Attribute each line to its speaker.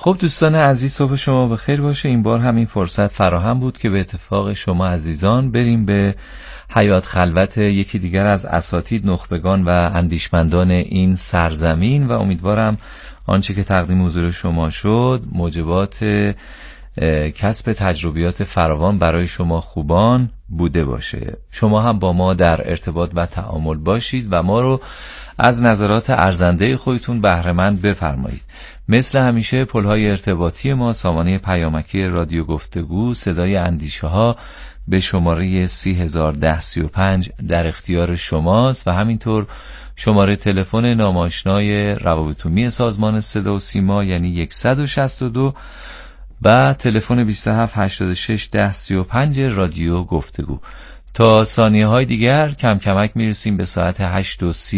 Speaker 1: خب دوستان عزیز، صبح شما بخیر باشه. این بار هم این فرصت فراهم بود که به اتفاق شما عزیزان بریم به حیات خلوت یکی دیگر از اساتید، نخبگان و اندیشمندان این سرزمین و امیدوارم آنچه که تقدیم حضور شما شد موجبات کسب تجربیات فراوان برای شما خوبان بوده باشه. شما هم با ما در ارتباط و تعامل باشید و ما رو از نظرات ارزنده خودتون بهره‌مند بفرمایید. مثل همیشه پل‌های ارتباطی ما سامانه پیامکی رادیو گفتگو صدای اندیشه ها به شماره 301035 در اختیار شماست و همینطور شماره تلفن ناماشنای روابط عمومی سازمان صدا و سیما یعنی 162 و تلفن 27861035 رادیو گفتگو. تا ثانیه های دیگر کم کمک میرسیم به ساعت 8:30